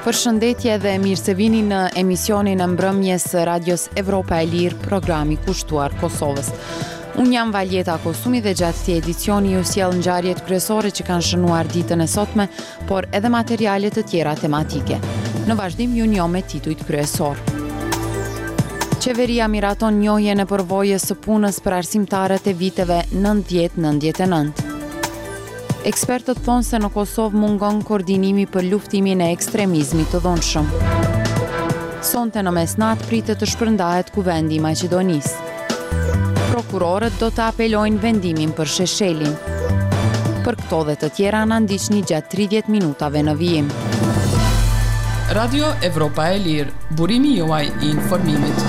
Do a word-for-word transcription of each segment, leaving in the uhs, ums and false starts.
Përshëndetje dhe mirë se vini në emisionin e mbrëmjes së Radios Evropa e Lirë, programi kushtuar Kosovës. Unë jam Valjeta Kosumi dhe gjatë këtij edicioni ju sjell ngjarjet kryesore që kanë shënuar ditën e sotme, por edhe materiale të tjera tematike. Në vazhdim ju njoh me titujt kryesor. Qeveria miraton njohjen e përvojës së punës për arsimtarët e viteve nëntëdhjetë nëntëdhjetë e nëntë. Ekspertët thonë se në Kosovë mungon koordinimi për luftimin e ekstremizmit të dhunshëm. Sonte në mesnatë pritet të shpërndahet kuvendi i Maqedonisë. Prokurorët do të apelojnë vendimin për Sheshelin. Për këto dhe të tjera na ndiqni gjatë tridhjetë minutave në vijim. Radio Evropa e Lirë, burimi juaj i informimit.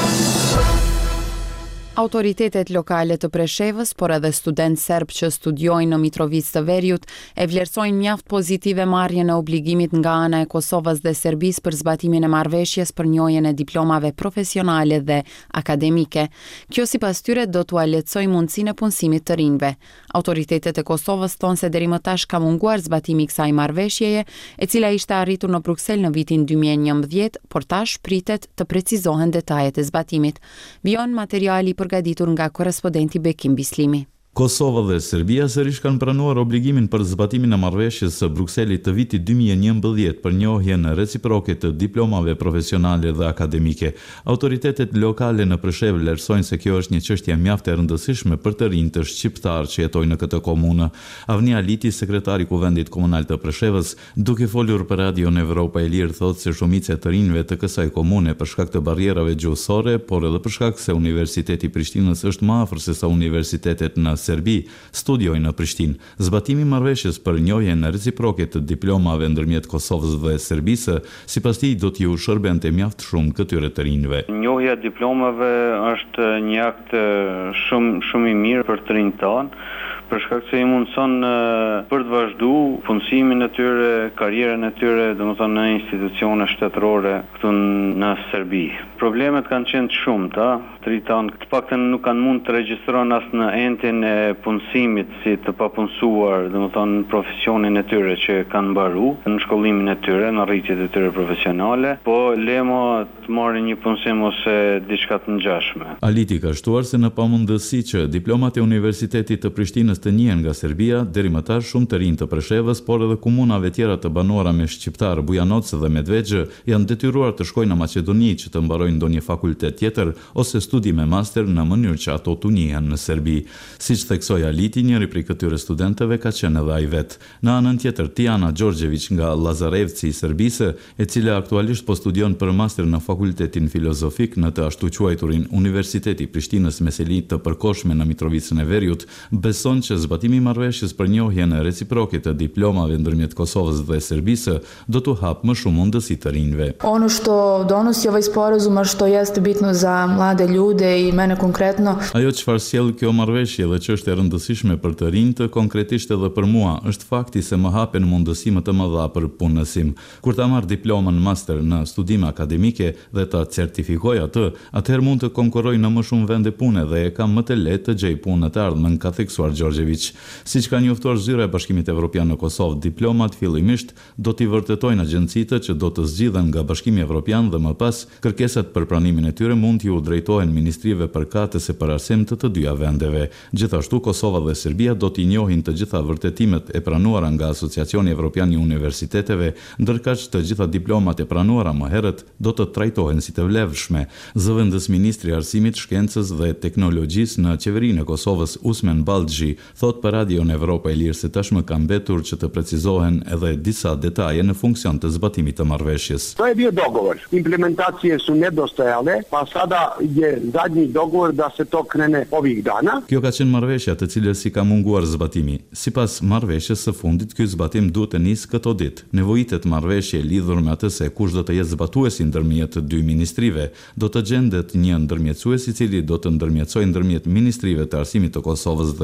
Autoritetet lokale të Preshevës, por edhe studentë serb që studiojnë në Mitrovicë të Veriut, e vlerësojnë mjaft pozitive marrjen e obligimit nga ana e Kosovës dhe Serbisë për zbatimin e marrëveshjes për njohjen e diplomave profesionale dhe akademike. Kjo sipas tyre do t'u lehtësojë mundësinë e punësimit të rinjve. Autoritetet e Kosovës thonë se deri më tash ka munguar zbatimi i kësaj marrëveshjeje, e cila ishte arritur në Bruksel në vitin dy mijë e njëmbëdhjetë, por tash pritet të precizohen detajet e zbatimit. Vijon materiali përgatitur nga korespondenti Bekim Bislimi. Kosova dhe Serbia sërish kanë pranuar obligimin për zbatimin e marrëveshjes së Brukselit të vitit dy mijë e njëmbëdhjetë për njohjen reciproke të diplomave profesionale dhe akademike. Autoritetet lokale në Preshevë vlerësojnë se kjo është një çështje mjaft e rëndësishme për të rinjtë shqiptar që jetojnë në këtë komunë. Avni Aliti, sekretari i Kuvendit Komunal të Preshevës, duke folur për Radion Evropa e Lirë, thotë se shumica e të rinjve të kësaj komune për shkak të barrierave gjuhësore, por edhe për shkak se Universiteti i Prishtinës është më afër se sa universitetet në Serbi studiojnë në Prishtinë. Zbatimi i marrëveshjes për njohjen reciproke të diplomave ndërmjet Kosovës dhe Serbisë, sipas tij do t'ju shërbente mjaft shumë këtyre të rinjve. Njohja e diplomave është një akt shumë shumë i mirë për të rinjtë tanë, për shkak se i mundson për të vazhdu punësimin e tyre, karrierën e tyre, domethënë në institucione shtetërore këtu në Serbi. Problemet kanë qenë të shumta, të rinjtë të paktën nuk kanë mund të regjistrohen as në entin e punësimit si të papunësuar, domethënë profesionin e tyre që kanë mbaruar në shkollimin e tyre, në rritjet e tyre profesionale, po lemo të marrin një punësim ose diçka të ngjashme. Aliti ka shtuar se në pamundësi që diplomat e Universitetit të Prishtinës të njihen nga Serbia, deri më tash shumë të rinj të Preshevës, por edhe komunave tjera të banuara me shqiptar, Bujanoc dhe Medvegjë, janë detyruar të shkojnë në Maqedoni që të mbarojnë ndonjë fakultet tjetër ose studi me master në mënyrë që ato të njihen në Serbi. Siç theksoi Aliti, njëri prej këtyre studentëve ka qenë edhe ai vet. Në anën tjetër, Tijana Đorđević nga Lazarevci i Serbisë, e cila aktualisht po studion për master në Fakultetin Filozofik në të ashtu quajturin Universiteti i Prishtinës me seli të përkohshme në Mitrovicën e Veriut, beson që zbatimi i marrëveshjes për njohjen reciproke të diplomave ndërmjet Kosovës dhe Serbisë do t'u hap më shumë mundësi të rinjve. Ono što donosi ovaj sporazum, a što jeste bitno za mlade ljude i mene konkretno. Ajo çfarë sjell kjo marrëveshje dhe që është e rëndësishme për të rinjtë, konkretisht edhe për mua, është fakti se më hapen mundësi më të mëdha për punësim. Kur ta marr diplomën master në studime akademike dhe ta certifikoj atë, atëherë mund të konkurroj në më shumë vende pune dhe e kam më të lehtë të gjej punë të ardhmen, ka theksuar Đorđević. Siç ka njoftuar zyra e Bashkimit Evropian në Kosovë, diplomat fillimisht do t'i vërtetojnë agjencitë që do të zgjidhen nga Bashkimi Evropian dhe më pas kërkesat për pranimin e tyre mund t'ju drejtohen ministrive përkatëse për arsim të të dyja vendeve. Gjithashtu Kosova dhe Serbia do t'i njohin të gjitha vërtetimet e pranuara nga Asociacioni Evropian i Universiteteve, ndërkaq të gjitha diplomat e pranuara më herët do të trajtohen si të vlefshme. Zëvendës ministri i Arsimit, Shkencës dhe Teknologjisë në qeverinë e Kosovës, Usmen Ballxhi, thot për Radion Evropa e Lirë se tashmë ka mbetur që të precizohen edhe disa detaje në funksion të zbatimit të marrëveshjes. To je bio dogovor. Implementacije su nedostajale, pa sada je zadnji dogovor da se to krene ovih dana. Kjo ka qenë marrëveshja të cilës si ka munguar zbatimi. Sipas marrëveshjes së fundit, ky zbatim duhet të nisë këto ditë. Nevojitet marrëveshje lidhur me atë se kush do të jetë zbatuesi ndërmjet të dy ministrive, do të gjendet një ndërmjetësues i cili do të ndërmjetësojë ndërmjet ministrive të arsimit të Kosovës dhe Serbisë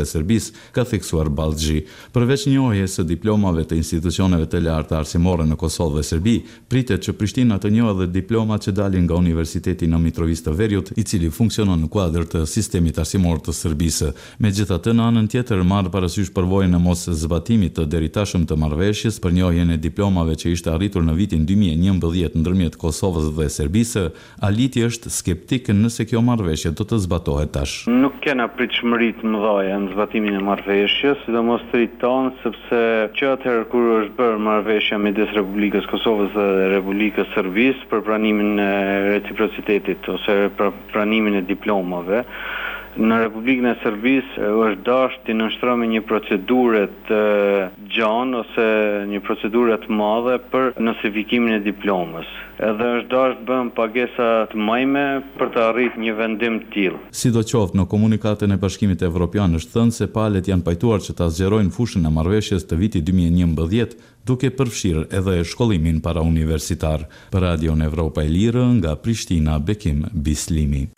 Serbisë, ka theksuar Ballxhi. Përveç njohjes së diplomave të institucioneve të larta arsimore në Kosovë dhe Serbi, pritet që Prishtina të njohë edhe diplomat që dalin nga Universiteti në Mitrovica të Veriut, i cili funksionon në kuadër të sistemit arsimor të Serbisë. Megjithatë, në anën tjetër marr parasysh përvojën e mos zbatimit të deritashëm të marrëveshjes për njohjen e diplomave që ishte arritur në vitin dy mijë e njëmbëdhjetë ndërmjet Kosovës dhe Serbisë. Aliti është skeptik nëse kjo marrëveshje do të zbatohet tash. Nuk kena pritshmëri të mëdha në zbatimin e marrëveshjes, sidomos të riton, sepse që atëherë kur është bërë marrëveshja midis Republikës Kosovës dhe Republikës Serbisë për pranimin e reciprocitetit ose për pranimin e diplomave, në Republikën e Serbisë është dashur të nënshtrohet me një procedurë të gjanë ose një procedurë të madhe për notifikimin e diplomës. Edhe është dashur të bëhen pagesa të mëdha për të arritur një vendim të tillë. Sidoqoftë, në komunikatën e Bashkimit Evropian është thënë se palët janë pajtuar që ta zgjerojnë fushën e marrëveshjes të vitit dy mijë e njëmbëdhjetë, duke përfshirë edhe shkollimin parauniversitar. Për Radion Evropa e Lirë, nga Prishtina, Bekim Bislimi.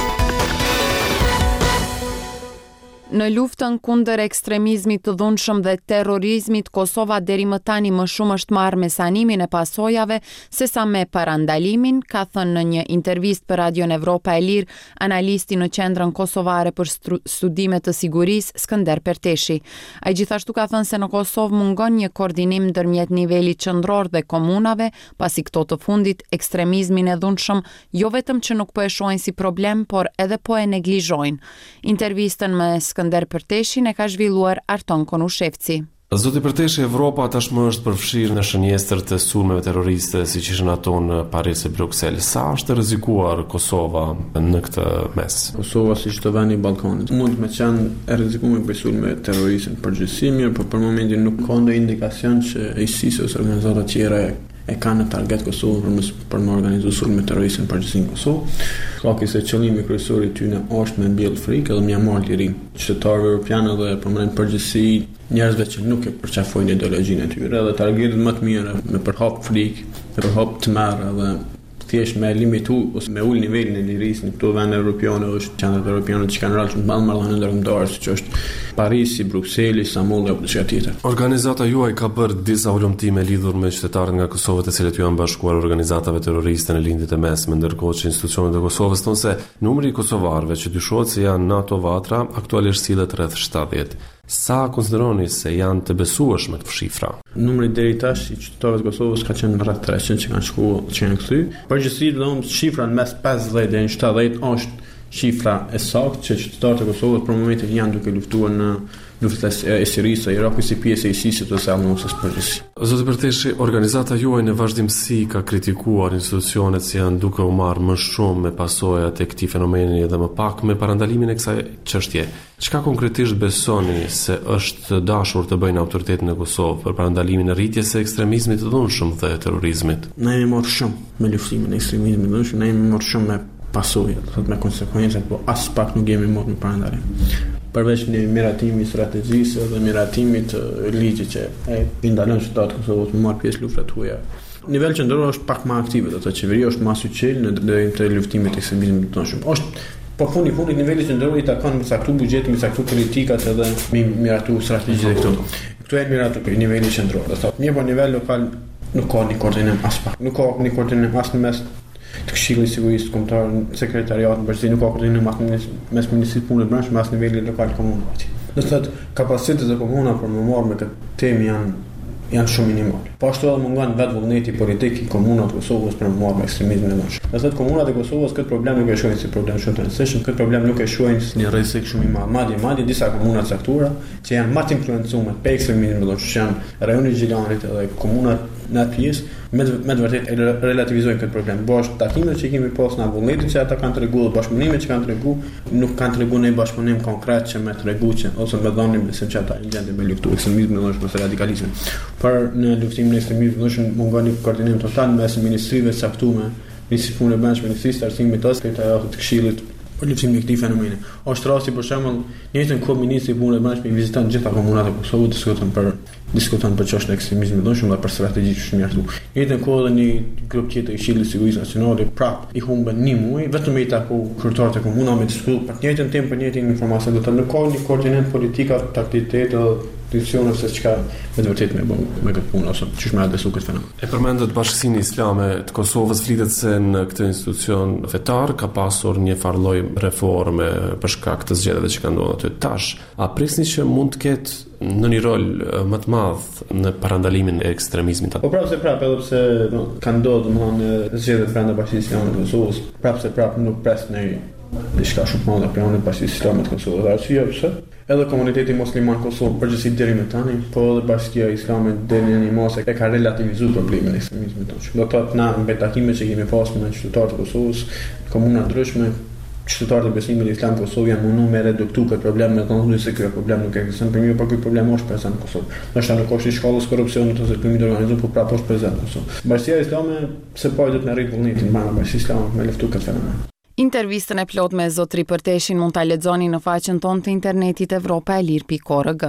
Në luftën kundër ekstremizmit të dhunshëm dhe terrorizmit, Kosova deri më tani më shumë është marrë me sanimin e pasojave se sa me parandalimin, ka thënë në një intervistë për Radion Evropa e Lirë analisti në Qendrën Kosovare për Studime të Sigurisë, Skënder Perteshi. Ai gjithashtu ka thënë se në Kosovë mungon një koordinim ndërmjet nivelit qendror dhe komunave, pasi këto të fundit ekstremizmin e dhunshëm jo vetëm që nuk po e shohin si problem, por edhe po e neglizhojnë. Intervistën me Skënder Perteshin e ka zhvilluar Arton Konushevci. Zoti Perteshi, Evropa tashmë është përfshirë në shënjestër të sulmeve terroriste, siç ishin ato në Paris e Bruxelles. Sa është rrezikuar Kosova në këtë mes? Kosova, siç të vënë i Ballkanit, mund të qenë e rrezikuar për sulme terroriste në përgjithësi, por për momentin nuk ka ndonjë indikacion që ISIS ose organizata të tjera e kanë në target Kosovë për më, për më organizu sulme terroriste në përgjithësi në Kosovë. Ka se qëllimi kryesor i tyre është me mbjell frikë edhe me marrë lirin. Qytetarëve europianë dhe për më përgjithësi njerëzve që nuk e përqafojnë ideologjinë e tyre, dhe targetet më të mira me përhap frikë, me përhap tmerr edhe thjesht me limitu ose me ul nivelin e lirisë në këto vende europiane është qendrat europiane që kanë rallë shumë marrëdhënie ndërkombëtare, siç është Parisi, Brukseli, Istanbul apo diçka tjetër. Organizata juaj ka bërë disa ulëmtime lidhur me qytetarët nga Kosova, të cilët janë bashkuar organizatave terroriste në lindjet e mesme, ndërkohë që institucionet e Kosovës thonë se numri i kosovarëve që dyshohet se janë NATO vatra aktualisht sillet rreth shtatëdhjetë. Sa konsideroni se janë të besueshme këto shifra? Numri deri tash i qytetarëve të Kosovës ka qenë rreth treqind që kanë shkuar, që kanë kthy. Përgjithësi domos shifra në mes pesëdhjetë deri në shtatëdhjetë është shifra e saktë që qytetarët e Kosovës për momentin janë duke luftuar në luftën e Sirisë, Irakut si pjesë e ISIS-it ose Al-Nusrës përgjithësi. Zoti Perteshi, organizata juaj në vazhdimsi ka kritikuar institucionet që janë duke u marrë më shumë me pasojat e këtij fenomeni dhe më pak me parandalimin e kësaj çështje. Çka konkretisht besoni se është dashur të bëjnë autoritetet në Kosovë për parandalimin e rritjes së ekstremizmit të dhunshëm dhe terrorizmit? Ne jemi marrë shumë me luftimin e ekstremizmit të dhunshëm, ne jemi marrë shumë me pasojat, thot me konsekvencat, po as pak nuk jemi marrë me parandalim. Përveç një miratimit strategjisë dhe miratimit të ligjit që e ndalon qytetarët e Kosovës të marrë pjesë luftat huaja. Nivel qendror është pak më aktive, do të thotë qeveria është më suçel në drejtim të luftimit të ekstremizmit të dhunshëm. Është po fundi fundit niveli qendror i takon me saktu buxhetin, me saktu politikat edhe me miratu strategjitë këtu. Këtu e miratu për niveli qendror. Do thotë një po nivel lokal nuk ka një koordinim as pak. Nuk ka një koordinim as në mes të Këshillit Sigurisë Kombëtare, sekretariat në përgjithësi nuk ka koordinim as mes Ministrisë të Punëve Brendshme as nivelit lokal komunal. Do të thotë kapacitetet e komunave për të marrë me këtë temë janë janë shumë minimale. Po ashtu edhe mungon vetë vullneti politik i komunave të Kosovës për të marrë me ekstremizmin e dhunshëm. Do thotë komunat e Kosovës këtë problem nuk e shohin si problem shumë të rëndësishëm, këtë problem nuk e shohin si një rrezik shumë i madh. Madje madje disa komuna të caktuara që janë më të influencuar pe ekstremizmin e dhunshëm, janë rajoni i Gjilanit edhe komunat në atë pjesë me me të vërtetë relativizojnë këtë problem. Bosh takimet që kemi pas në vullnetin që ata kanë treguar, bashkëpunimet që kanë treguar, nuk kanë treguar në bashkëpunim konkret që më treguar që ose më dhanin besim që ata gjenden me luftu ekstremizmin e dhunshëm ose radikalizmin. Por në luftimin e ekstremizmit të dhunshëm mungon një koordinim total mes ministrive të caktuara, Ministrisë të Punëve Brendshme, Ministrisë të Arsimit të Sekretariatit të Këshillit për luftimin e këtij fenomeni. Është rasti për shembull, njëjtën kohë Ministri i Punëve Brendshme viziton gjitha komunat e Kosovës, diskuton për diskuton për çështën e ekstremizmit të ndryshëm dhe për strategji që shumë mjaftu. Në njëjtën kohë edhe një grup tjetër i Këshillit të Sigurisë Nacionale prap i humbën një muaj vetëm i taku kryetarët e komunave me diskutuar për të njëjtën temë, për të njëjtin informacion, do të në kohë një koordinat politika, taktikitet decisione se çka me të vërtetë me bën me këtë punë ose çish më adresu këtë fenomen. E përmendet Bashkësinë Islame të Kosovës, flitet se në këtë institucion fetar ka pasur një farë lloj reforme për shkak të zgjedhjeve që kanë ndodhur aty. Tash, a prisni që mund të ketë në një rol më të madh në parandalimin e ekstremizmit? Po prapë se prapë, edhe pse no, kanë ndodhur domthonë zgjedhjet brenda Bashkisë Islame të Kosovës, prapë se prapë nuk pres në diçka shumë të madhe për anën Bashkisë Islame të Kosovës. Arsyeja pse? Edhe komuniteti musliman Kosovë përgjithësi deri më tani, po edhe Bashkia Islame deri në një mos e ka relativizuar problemin e ekstremizmit tonë. Do të thotë na me takimet që kemi pasur me qytetarët e Kosovës, komuna ndryshme, qytetarët e besimit islam të Kosovës janë munduar me reduktu këtë problem, me thonë se ky problem nuk ekziston, për mirë, por ky problem është prezant në Kosovë. Ndoshta nuk është i shkollës korrupsionit ose krimit organizuar, por prapë është prezant në Kosovë. Bashkia Islame pse po do të na rrit vullnetin mbrana Bashkisë Islame me luftu këtë fenomen. Intervistën e plot me Zotri Përteshin mund ta lexoni në faqen tonë të internetit evropa e lir pikë org.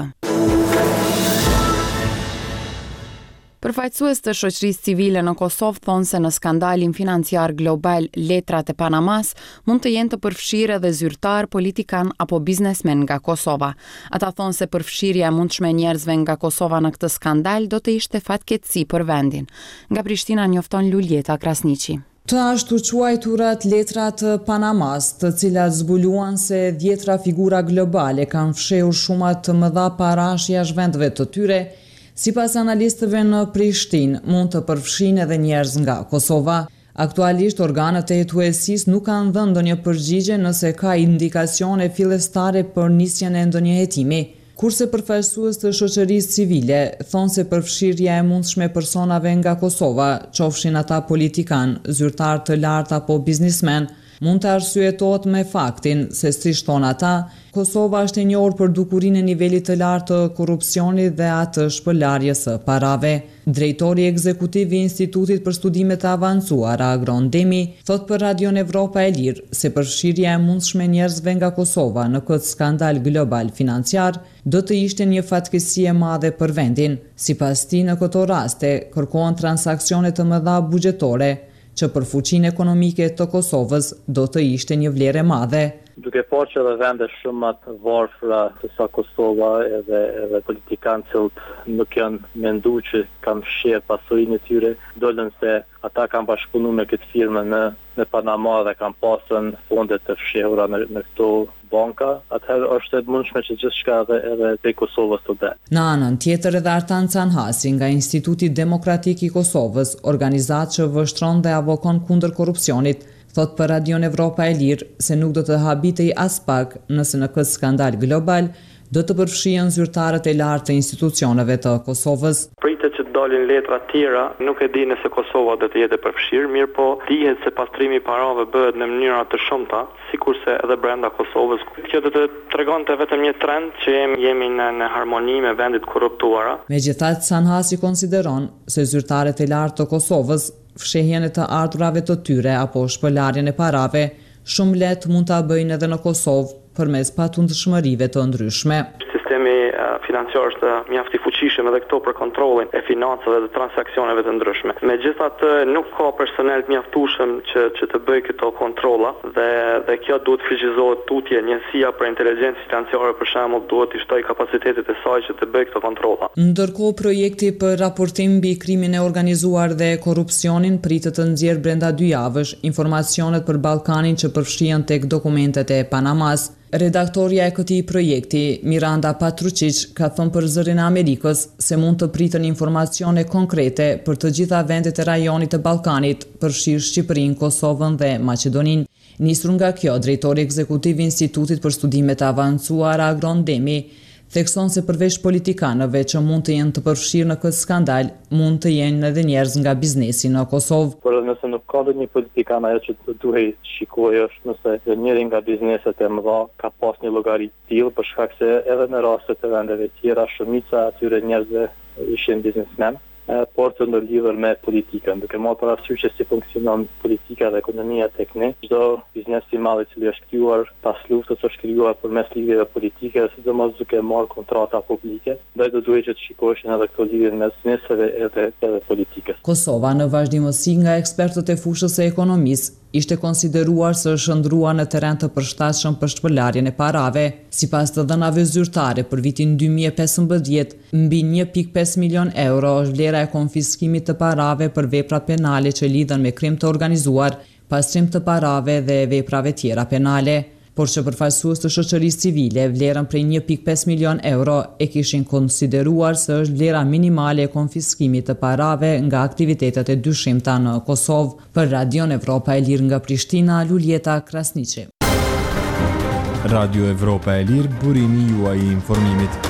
Përfaqësues të shoqërisë civile në Kosovë thonë se në skandalin financiar global letrat e Panamas mund të jenë të përfshirë edhe zyrtar, politikan apo biznesmen nga Kosova. Ata thonë se përfshirja e mundshme e njerëzve nga Kosova në këtë skandal do të ishte fatkeqësi për vendin. Nga Prishtina njofton Luljeta Krasniqi. Të ashtu quajturat letrat Panamas, të cilat zbuluan se dhjetra figura globale kanë fshehur shuma të mëdha parash jashtë vendeve të tyre, sipas analistëve në Prishtinë, mund të përfshin edhe njerëz nga Kosova. Aktualisht organet e hetuesisë nuk kanë dhënë ndonjë përgjigje nëse ka indikacione fillestare për nisjen e ndonjë hetimi. Kurse përfaqësues të shoqërisë civile thonë se përfshirja e mundshme e personave nga Kosova, qofshin ata politikan, zyrtar të lartë apo biznismen, mund të arsyetohet me faktin se siç thonë ata, Kosova është e njohur për dukurinë e nivelit të lartë të korrupsionit dhe atë shpërlarjes së parave. Drejtori ekzekutiv i Institutit për Studimet e Avancuara, Agron Demi, thot për Radion Evropa e Lirë se përfshirja e mundshme njerëzve nga Kosova në këtë skandal global financiar do të ishte një fatkeqësi e madhe për vendin. Sipas tij, në këto raste kërkohen transaksione të mëdha buxhetore, që për fuqinë ekonomike të Kosovës do të ishte një vlerë e madhe. Duke parë që edhe vende shumë më të varfra se sa Kosova edhe, edhe politikanë cilët nuk janë menduar që kanë fshirë pasurinë e tyre, dolën se ata kanë bashkëpunuar me këtë firmë në, në Panama dhe kanë pasën fonde të fshehura në, në këto banka, atëherë është e mundshme që gjithçka edhe, edhe te Kosovës të dhe. Në anën tjetër edhe Artan Canhasi nga Instituti Demokratik i Kosovës, organizatë që vështron dhe avokon kundër korrupsionit, thot për Radion Evropa e Lirë se nuk do të habitej as pak nëse në këtë skandal global do të përfshihen zyrtarët e lartë të institucioneve të Kosovës. Pritet që të dalin letra të tjera, nuk e di nëse Kosova do të jetë e përfshirë, mirë po dihet se pastrimi i parave bëhet në mënyra të shumta, sikurse edhe brenda Kosovës. Kjo do të tregonte vetëm një trend që jemi, jemi në, në harmoni me vendet korruptuara. Megjithatë, Sanhasi konsideron se zyrtarët e lartë të Kosovës fshehjen e të ardhurave të tyre apo shpërlarjen e parave shumë lehtë mund ta bëjnë edhe në Kosovë përmes patundshmërive të ndryshme. Sistemi financiar është mjaft i fuqishëm edhe këto për kontrollin e financave dhe transaksioneve të ndryshme. Megjithatë nuk ka personel të mjaftueshëm që që të bëjë këto kontrolla dhe dhe kjo duhet fuqizohet tutje. Njësia për inteligjencë financiare për shembull duhet të shtojë kapacitetet e saj që të bëjë këto kontrolla. Ndërkohë projekti për raportim mbi krimin e organizuar dhe korrupsionin pritet të nxjerrë brenda dy javësh informacionet për Ballkanin që përfshihen tek dokumentet e Panamas. Redaktoria e këtij projekti, Miranda Patručić, ka thënë për Zërin e Amerikës se mund të pritën informacione konkrete për të gjitha vendet e rajonit të Ballkanit, përfshirë Shqipërinë, Kosovën dhe Maqedoninë. Nisur nga kjo, drejtori ekzekutiv i Institutit për Studimet e Avancuara, Agron Demi, thekson se përveç politikanëve që mund të jenë të përfshirë në këtë skandal, mund të jenë edhe njerëz nga biznesi në Kosovë. Por nëse nuk ka ndonjë politikan, ajo që të duhet shikojë është nëse njëri nga bizneset e mëdha ka pas një llogari të tillë, për shkak se edhe në raste të vendeve tjera shumica atyre njerëzve ishin biznesmen por të ndërlidhur me politikën. Duke marrë parasysh se si funksionon politika dhe ekonomia tek ne, çdo biznes i madh i cili është krijuar pas luftës është krijuar përmes lidhjeve politike, dhe sidomos duke marrë kontrata publike, dhe do duhet që të shikoshin edhe këto lidhje mes bizneseve edhe edhe politikës. Kosova në vazhdimësi nga ekspertët e fushës së ekonomisë ishte konsideruar se është ndruar në terren të përshtatshëm për shpërlarjen e parave. Sipas të dhënave zyrtare për vitin dy mijë e pesëmbëdhjetë, mbi një pikë pesë milion euro është vlera e konfiskimit të parave për vepra penale që lidhen me krim të organizuar, pastrim të parave dhe veprave tjera penale. Por që përfaqësues të shoqërisë civile vlerën prej një pikë pesë milion euro e kishin konsideruar se është vlera minimale e konfiskimit të parave nga aktivitetet e dyshimta në Kosovë. Për Radion Evropa e Lirë nga Prishtina, Luljeta Krasniqi. Radio Evropa e Lirë, burimi juaj i informimit.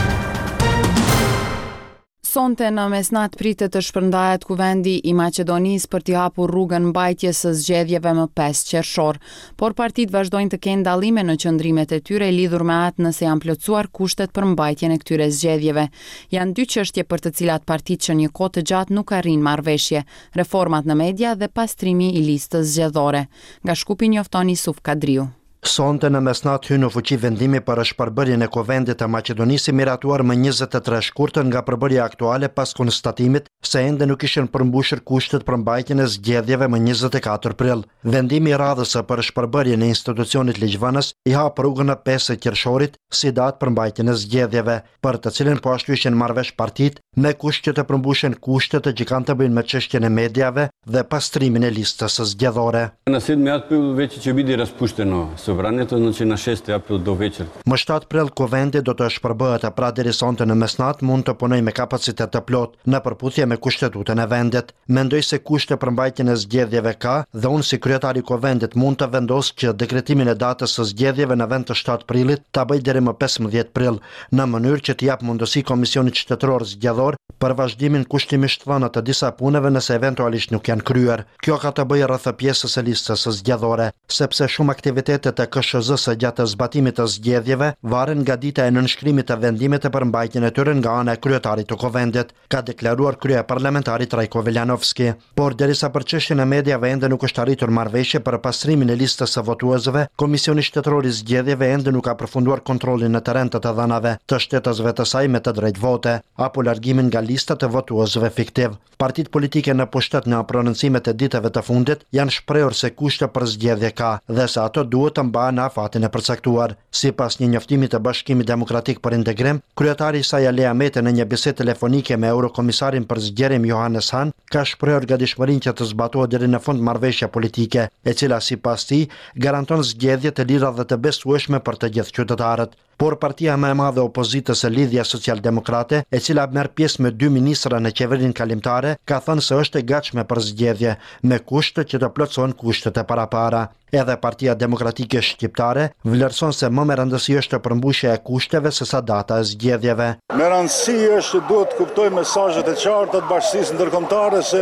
Sonte në mesnat pritet të shpërndahet kuvendi i Maqedonisë për t'i hapur rrugën mbajtjes së zgjedhjeve më pesë qershor, por partitë vazhdojnë të kenë dallime në qëndrimet e tyre lidhur me atë nëse janë plotësuar kushtet për mbajtjen e këtyre zgjedhjeve. Janë dy çështje për të cilat partitë që një kohë të gjatë nuk arrin marrëveshje: reformat në media dhe pastrimi i listës zgjedhore. Nga Shkupi njofton Isuf Kadriu. Sonte në mesnat hyn në fuqi vendimi për shpërbërjen e kuvendit të Maqedonisë miratuar më njëzet e tre shkurtën nga përbërja aktuale pas konstatimit se ende nuk ishin përmbushur kushtet për mbajtjen e zgjedhjeve më njëzet e katër prill. Vendimi i radhës për shpërbërjen e institucionit ligjvënës i hap rrugën e pesë qershorit si datë për mbajtjen e zgjedhjeve, për të cilën po ashtu ishin marrëvesh partitë me kusht që të përmbushen kushtet që kanë të bëjnë me çështjen e mediave dhe pastrimin e listës së zgjedhore. Në sit me atë veçi që bidi raspušteno, sovranitet në që në sheste apo do veçër. Më shtatë prill kuvendi do të shpërbëhet e pra deri sonte në mesnat mund të punojë me kapacitet të plot në përputhje me kushtetutën e vendit. Mendoj se kushte për mbajtjen e zgjedhjeve ka dhe unë si kryetari i kuvendit mund të vendos që dekretimin e datës së zgjedhjeve në vend të shtatë prillit ta bëj deri më pesëmbëdhjetë prill, në mënyrë që të jap mundësi Komisionit Shtetëror Zgjedhor për vazhdimin kushtimisht thënë të disa punëve nëse eventualisht nuk janë kryer. Kjo ka të bëjë rreth pjesës së listës së zgjedhore, sepse shumë aktivitetet e K S Z-s gjatë zbatimit të zgjedhjeve varen nga dita e nënshkrimit të vendimit të përmbajtjen e tyre nga ana e kryetarit të kuvendit, ka deklaruar krye parlamentari Trajko Veljanovski. Por derisa për çështjen e mediave ende nuk është arritur marrëveshje për pastrimin e listës së votuesve, Komisioni Shtetëror i Zgjedhjeve ende nuk ka përfunduar kontrollin në terren të të dhënave të shtetësve të saj me të drejtë vote apo largimin nga listat e votuesve fiktiv. Partitë politike në pushtet nga prononcimet e ditëve të fundit janë shprehur se kushte për zgjedhje ka dhe se ato duhet të mbahen në afatin e përcaktuar. Sipas një njoftimi të Bashkimit Demokratik për Integrim, kryetari i saj Ali Ahmeti në një bisedë telefonike me Eurokomisarin për zgjerim Johannes Hahn ka shprehur gatishmërinë që të zbatohet deri në fund marrëveshja politike, e cila sipas tij garanton zgjedhje të lira dhe të besueshme për të gjithë qytetarët. Por partia më e madhe opozitës së Lidhja Social-Demokrate, e cila merr pjesë me dy ministra në qeverinë kalimtare, ka thënë se është e gatshme për zgjedhje, me kushte që të plotësohen kushtet e parapara. Edhe Partia Demokratike Shqiptare vlerëson se më me rëndësi është përmbushja e kushteve se sa data e zgjedhjeve. Me rëndësi është duhet të kuptojmë mesazhet e qarta të bashkisë ndërkombëtare se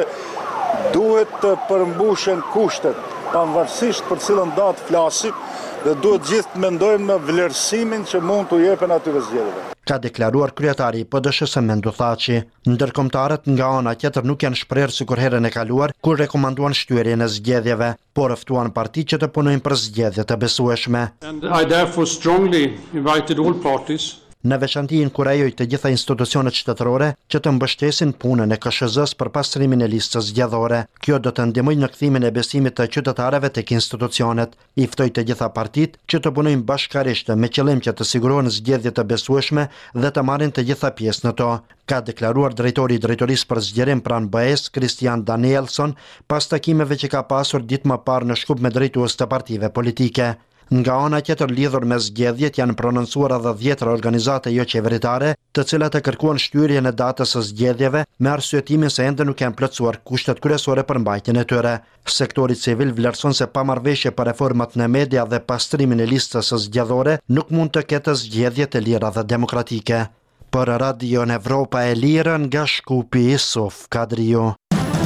duhet të përmbushen kushtet, pavarësisht për cilën datë flasim, dhe duhet gjithë të mendojmë në vlerësimin që mund të jepen atyre zgjedhjeve. Ka deklaruar kryetari i P D S-së Mendu Thaçi. Ndërkombëtarët nga ana tjetër nuk janë shprehur sikur herën e kaluar kur rekomanduan shtyerjen e zgjedhjeve, por ftuan partitë që të punojnë për zgjedhje të besueshme. And I therefore strongly invited all parties Në veçanti inkurajoj të gjitha institucionet shtetërore që të mbështesin punën e K S Z-s për pastrimin e listës zgjedhore. Kjo do të ndihmojë në kthimin e besimit të qytetarëve tek institucionet. I ftoi të gjitha partitë që të punojnë bashkërisht me qëllim që të sigurohen zgjedhje të besueshme dhe të marrin të gjitha pjesë në to, ka deklaruar drejtori i drejtorisë për zgjerim pranë B E S, Christian Danielson, pas takimeve që ka pasur ditë më parë në Shkup me drejtues të partive politike. Nga ana tjetër lidhur me zgjedhjet janë prononcuar edhe dhjetra organizate jo qeveritare, të cilat e kërkuan shtyerjen e datës së zgjedhjeve me arsyetimin se ende nuk janë plotësuar kushtet kryesore për mbajtjen e tyre. Sektori civil vlerëson se pa marrëveshje për reformat në media dhe pastrimin e listës së zgjedhore nuk mund të ketë zgjedhje të lira dhe demokratike. Për Radio Evropa e Lirë nga Shkupi, Isuf Kadriu.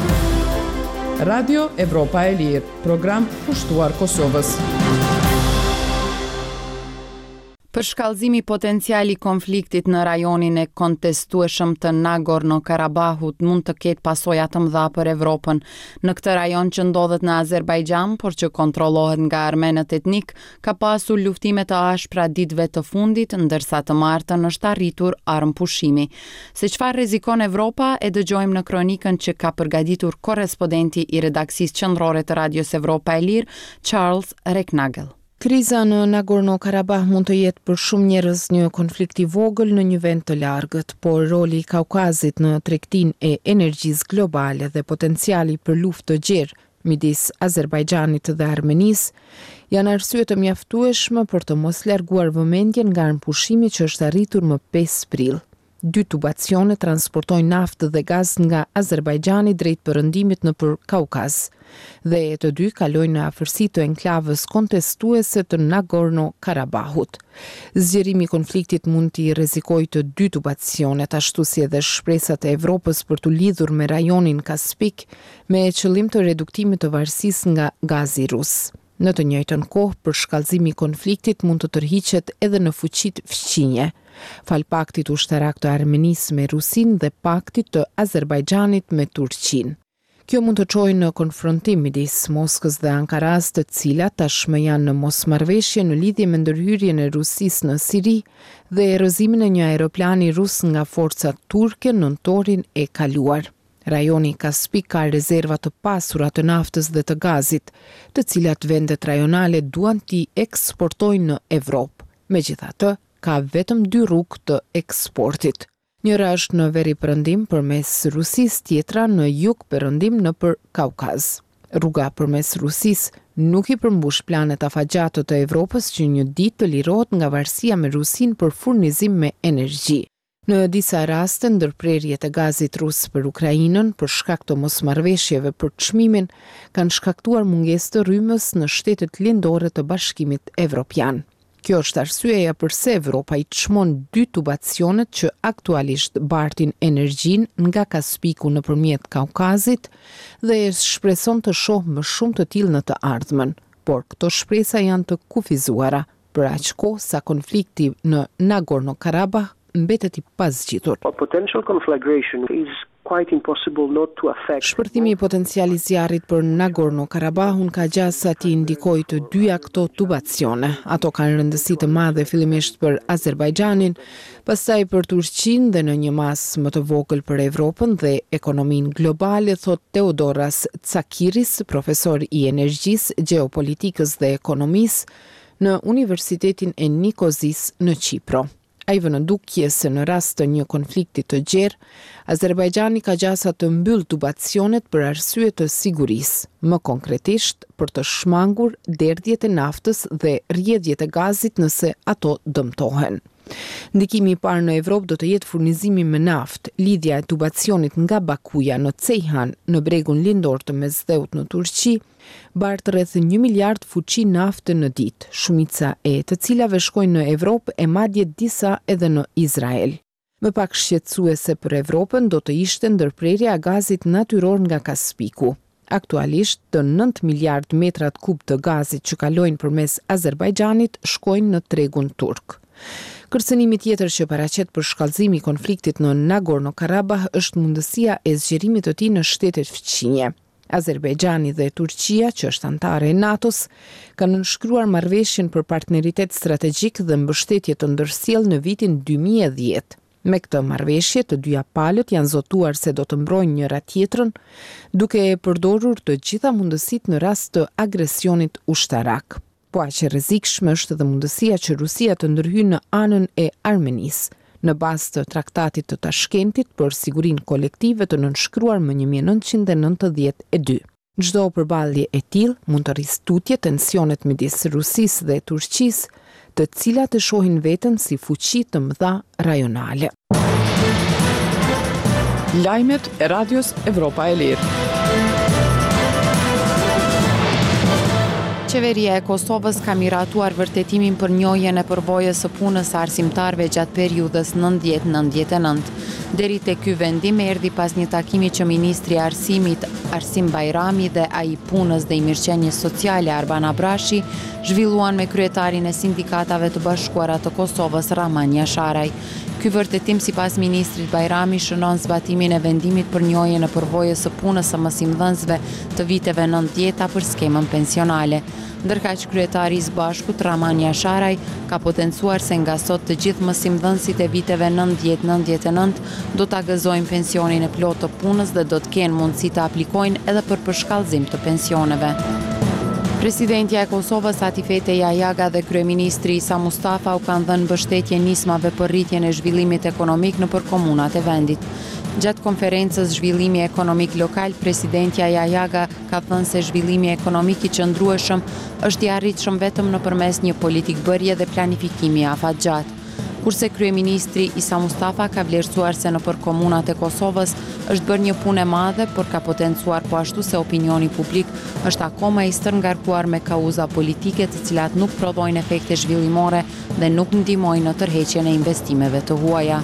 Radio Evropa e Lirë, program pushtuar Kosovës. Për shkallëzimi potencial i konfliktit në rajonin e kontestueshëm të Nagorno-Karabahut mund të ketë pasoja të mëdha për Evropën. Në këtë rajon që ndodhet në Azerbajxhan, por që kontrollohet nga armenët etnik, ka pasur luftime të ashpra ditëve të fundit, ndërsa të martën është arritur armëpushimi. Se çfarë rrezikon Evropa e dëgjojmë në kronikën që ka përgatitur korrespondenti i redaksisë qendrore të Radios Evropa e Lirë, Charles Reknagel. Kriza në Nagorno-Karabah mund të jetë për shumë njerëz një konflikt i vogël në një vend të largët, por roli i Kaukazit në tregtinë e energjisë globale dhe potenciali për luftë të gjerë midis Azerbajxhanit dhe Armenisë janë arsye të mjaftueshme për të mos larguar vëmendjen nga armëpushimi që është arritur më pesë prill. Dy tubacione transportojnë naftë dhe gaz nga Azerbajxhani drejt perëndimit nëpër Kaukaz, dhe e të dy kalojnë në afërsi të enklavës kontestuese të Nagorno-Karabahut. Zgjerimi i konfliktit mund t'i rrezikojë të dy tubacionet, ashtu si edhe shpresat e Evropës për t'u lidhur me rajonin Kaspik me qëllim të reduktimit të varësisë nga gazi rus. Në të njëjtën kohë, për shkallëzimi i konfliktit mund të tërhiqet edhe në fuqitë fqinje, fal paktit ushtarak të Armenisë me Rusinë dhe paktit të Azerbajxhanit me Turqinë. Kjo mund të çojë në konfrontim midis Moskës dhe Ankaras, të cilat tashmë janë në mosmarrëveshje në lidhje me ndërhyrjen e Rusisë në Siri dhe erozimin e një aeroplani rus nga forcat turke në nëntorin e kaluar. Rajoni Kaspik ka rezerva të pasura të naftës dhe të gazit, të cilat vendet rajonale duan t'i eksportojnë në Evropë. Megjithatë, ka vetëm dy rrugë të eksportit. Njëra është në veriperëndim përmes Rusisë, tjetra në jug-perëndim nëpër Kaukaz. Rruga përmes Rusisë nuk i përmbush planet afatgjatë të Evropës që një ditë të lirohet nga varësia me Rusinë për furnizim me energji. Në disa raste, ndërprerjet e gazit rus për Ukrainën për shkak të mosmarrëveshjeve për çmimin kanë shkaktuar mungesë të rrymës në shtetet lindore të Bashkimit Evropian. Kjo është arsyeja pse Evropa i çmon dy tubacionet që aktualisht bartin energjinë nga Kaspiku nëpërmjet Kaukazit dhe e shpreson të shohë më shumë të tillë në të ardhmen, por këto shpresa janë të kufizuara për aq kohë sa konflikti në Nagorno-Karabah mbetet i pazgjitur. Shpërthimi i potencial i zjarrit për Nagorno-Karabahun ka gjas sa t'i indikojë të dyja këto tubacione. Ato kanë rëndësi të madhe fillimisht për Azerbajxhanin, pastaj për Turqinë dhe në një masë më të vogël për Evropën dhe ekonominë globale, thot Teodoras Tsakiris, profesor i energjisë, gjeopolitikës dhe ekonomisë në Universitetin e Nikozis në Qipro. Ai vënë dukje se në rast të një konflikti të gjerë, Azerbajxhani ka gjasa të mbyll tubacionet për arsye të sigurisë, më konkretisht për të shmangur derdhjet e naftës dhe rrjedhjet e gazit nëse ato dëmtohen. Ndikimi i parë në Evropë do të jetë furnizimi me naftë, lidhja e tubacionit nga Bakuja në Ceyhan në bregun lindor të Mesdheut në Turqi, bart rreth një miliard fuqi nafte në ditë, shumica e të cilave shkojnë në Evropë e madje disa edhe në Izrael. Më pak shqetësuese për Evropën do të ishte ndërprerja e gazit natyror nga Kaspiku. Aktualisht, të nëntë miliard metrat kub të gazit që kalojnë përmes Azerbajxhanit shkojnë në tregun turk. Kërcënimi tjetër që paraqet për shkallëzimi i konfliktit në Nagorno-Karabah është mundësia e zgjerimit të tij në shtetet fqinje. Azerbajxhani dhe Turqia, që është antare e NATO-s, kanë nënshkruar marrëveshjen për partneritet strategjik dhe mbështetje të ndërsjellë në vitin dy mijë e dhjetë. Me këtë marrëveshje, të dyja palët janë zotuar se do të mbrojnë njëra tjetrën, duke e përdorur të gjitha mundësitë në rast të agresionit ushtarak. Po aq e rrezikshme është edhe mundësia që Rusia të ndërhyjë në anën e Armenisë, në bazë të traktatit të Tashkentit për sigurinë kolektive të nënshkruar më një mijë e nëntëqind e nëntëdhjetë e dy. Çdo përballje e tillë mund të rrisë tutje tensionet midis Rusisë dhe Turqisë, të cilat e shohin veten si fuqi të mëdha rajonale. Lajmet e Radios Evropa e Lirë. Qeveria e Kosovës ka miratuar vërtetimin për njohjen e përvojës së punës së arsimtarëve gjatë periudhës nëntëdhjetë nëntëdhjetë e nëntë. Deri te ky vendim erdhi pas një takimi që ministri i Arsimit Arsim Bajrami dhe ai i punës dhe i mirëqenies sociale Arban Abrashi zhvilluan me kryetarin e sindikatave të bashkuara të Kosovës Rahman Jasharaj. Ky vërtetim sipas ministrit Bajrami shënon zbatimin e vendimit për njohjen e përvojës së punës së mësimdhënësve të viteve nëntëdhjetë për skemën pensionale. Ndërkaq kryetari i Së-Bashkut Rahman Jasharaj ka potencuar se nga sot të gjithë mësimdhënësit e viteve nëntëdhjetë nëntëdhjetë e nëntë do ta gëzojnë pensionin e plotë të punës dhe do të kenë mundësi të aplikojnë edhe për përshkallëzim të pensioneve. Presidentja e Kosovës Atifete Jajaga dhe kryeministri Isa Mustafa u kanë dhënë mbështetje nismave për rritjen e zhvillimit ekonomik nëpër komunat e vendit. Gjatë konferencës Zhvillimi Ekonomik Lokal, presidentja Jajaga ka thënë se zhvillimi ekonomik i qëndrueshëm është i arritshëm vetëm nëpërmes një politikbërje dhe planifikimi afatgjatë. Kurse kryeministri Isa Mustafa ka vlerësuar se nëpër komunat e Kosovës është bërë një punë e madhe, por ka potencuar po ashtu se opinioni publik është akoma i stërngarkuar me kauza politike të cilat nuk prodhojnë efekte zhvillimore dhe nuk ndihmojnë në tërheqjen e investimeve të huaja.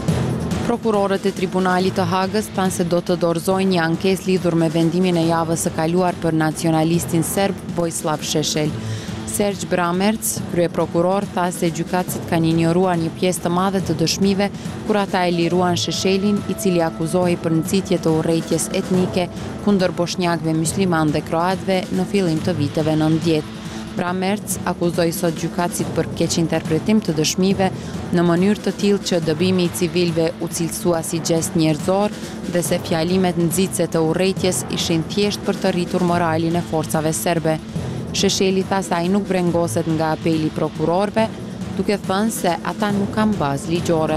Prokurorët e Tribunalit të Hagës thanë se do të dorëzojnë një ankesë lidhur me vendimin e javës së kaluar për nacionalistin serb Vojislav Šešelj. Sergj Bramerc, kryeprokuror, tha se gjykatësit kanë injoruar një pjesë të madhe të dëshmive kur ata e liruan Šešeljin, i cili akuzohej për nicitje të urrejtjes etnike kundër bosnjakëve musliman dhe kroatëve në fillim të viteve nëntëdhjetë. Bramerc akuzoi sot gjykatësit për keq interpretim të dëshmive në mënyrë të tillë që dëbimi i civilëve u cilësua si gjest njerëzor dhe se fjalimet nxitse të urrejtjes ishin thjesht për të rritur moralin e forcave serbe. Šešelji tha se ai nuk brengoset nga apeli i prokurorëve, duke thënë se ata nuk kanë bazë ligjore.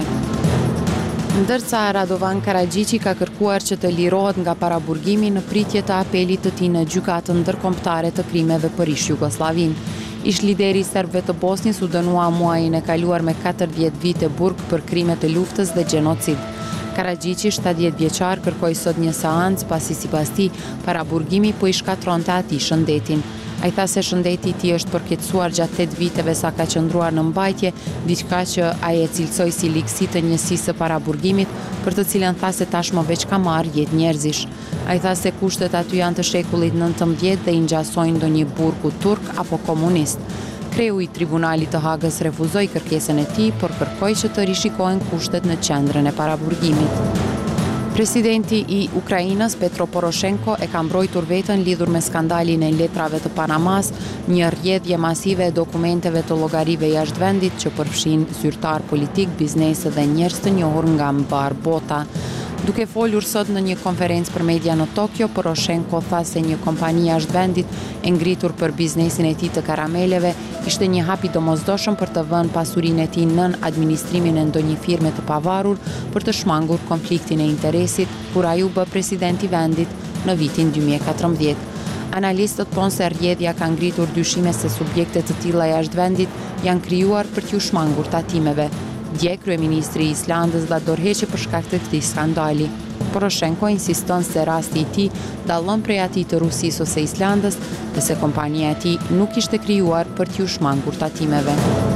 Ndërsa Radovan Karadžići ka kërkuar që të lirohet nga paraburgimi në pritje të apelit të tij në gjykatën ndërkombëtare të krimeve për ish Jugosllavin. Ish lideri i serbëve të Bosnjës u dënua muajin e kaluar me katërdhjetë vite burg për krimet e luftës dhe gjenocid. Karadžići, shtatëdhjetë vjeçar, kërkoi sot një seancë pasi sipas tij paraburgimi po i shkatronte atij shëndetin. Ai tha se shëndeti i tij është përkeqësuar gjatë tetë viteve sa ka qëndruar në mbajtje, diçka që ai e cilësoi si ligësi të njësisë së paraburgimit, për të cilën tha se tashmë veç ka marrë jetë njerëzish. Ai tha se kushtet aty janë të shekullit nëntëmbëdhjetë dhe i ngjasojnë ndonjë burgu turk apo komunist. Kreu i Tribunalit të Hagës refuzoi kërkesën e tij, por kërkoi që të rishikohen kushtet në qendrën e paraburgimit. Presidenti i Ukrainës Petro Poroshenko e ka mbrojtur veten lidhur me skandalin e letrave të Panamas, një rrjedhje masive e dokumenteve të llogarive jashtë vendit që përfshin zyrtar politik, biznese dhe njerëz të njohur nga mbar bota. Duke folur sot në një konferencë për media në Tokyo, Poroshenko tha se një kompani jashtë vendit e ngritur për biznesin e tij të karameleve ishte një hap i domosdoshëm për të vënë pasurinë e tij nën administrimin e ndonjë firme të pavarur për të shmangur konfliktin e interesit kur ai u bë president i vendit në vitin dy mijë e katërmbëdhjetë. Analistët thonë se rrjedhja ka ngritur dyshime se subjekte të tilla jashtë vendit janë krijuar për t'u shmangur tatimeve. Dje, kryeministri i Islandës dha dorëheqje për shkak të këtij skandali. Poroshenko insiston se rasti i tij dallon prej atij të Rusisë ose Islandës dhe se kompania e tij nuk ishte krijuar për t'u shmangur tatimeve.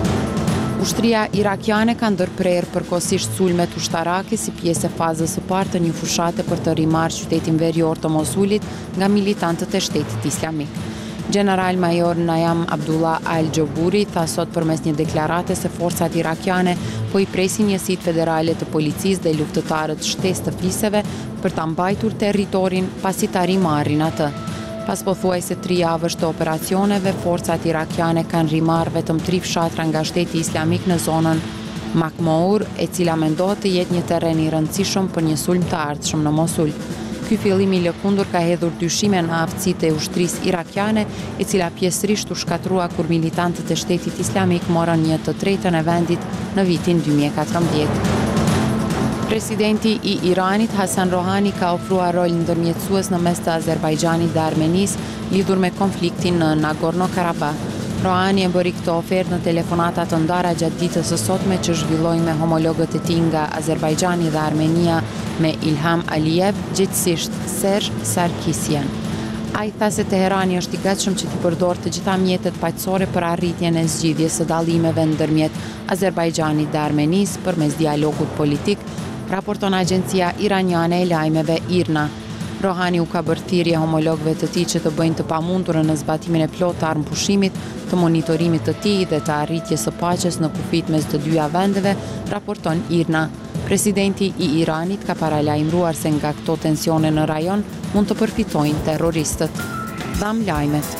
Ushtria irakiane ka ndërprerë përkohësisht sulmet ushtarake si pjesë e fazës së parë të një fushate për të rimarrë qytetin verior të Mosulit nga militantët e Shtetit Islamik. General Major Najam Abdullah Al-Gjoburi tha sot përmes një deklarate se forcat irakiane po i presin njësitë federale të policisë dhe luftëtarët shtesë të fiseve për ta mbajtur territorin pasi ta rimarrin atë. Pas pothuajse tre javësh të operacioneve, forcat irakiane kanë rimarrë vetëm tre fshatra nga Shteti Islamik në zonën Makmour, e cila mendohet të jetë një terren i rëndësishëm për një sulm të ardhshëm në Mosul. Ky fillim i lëkundur ka hedhur dyshime në aftësitë e ushtrisë irakiane, e cila pjesërisht u shkatrua kur militantët e Shtetit Islamik morën një të tretën e vendit në vitin dy mijë e katërmbëdhjetë. Presidenti i Iranit Hasan Rohani ka ofruar rol ndërmjetësues në mes të Azerbajxhanit dhe Armenisë lidhur me konfliktin në Nagorno-Karabakh. Rohani e bëri këtë ofertë në telefonata të ndara gjatë ditës së sotme që zhvilloi me homologët e tij nga Azerbajxhani dhe Armenia me Ilham Aliyev, gjithsesi Serge Sarkisian. Ai tha se Teherani është i gatshëm që t'i përdorë të gjitha mjetet paqësore për arritjen e zgjidhjes së dallimeve ndërmjet Azerbajxhanit dhe Armenisë përmes dialogut politik, raporton agjencia iraniane e lajmeve IRNA. Rohani u ka bërë thirrje homologëve të tij që të bëjnë të pamundurën në zbatimin e plotë të armpushimit, të monitorimit të tij dhe të arritjes së paqes në kufit mes të dyja vendeve, raporton IRNA. Presidenti i Iranit ka paralajmëruar se nga këto tensione në rajon mund të përfitojnë terroristët. Dham lajmet.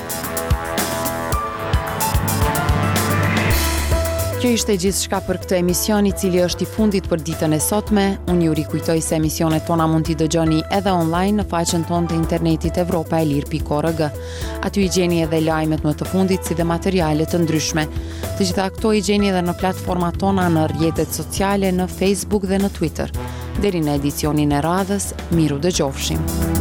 Kjo ishte gjithçka për këtë emision, i cili është i fundit për ditën e sotme. Unë ju rikujtoj se emisionet tona mund t'i dëgjoni edhe online në faqen tonë të internetit evropa e lir pikë org. Aty i gjeni edhe lajmet më të fundit si dhe materiale të ndryshme. Të gjitha këto i gjeni edhe në platformat tona në rrjetet sociale, në Facebook dhe në Twitter. Deri në edicionin e radhës, miru dëgjofshim.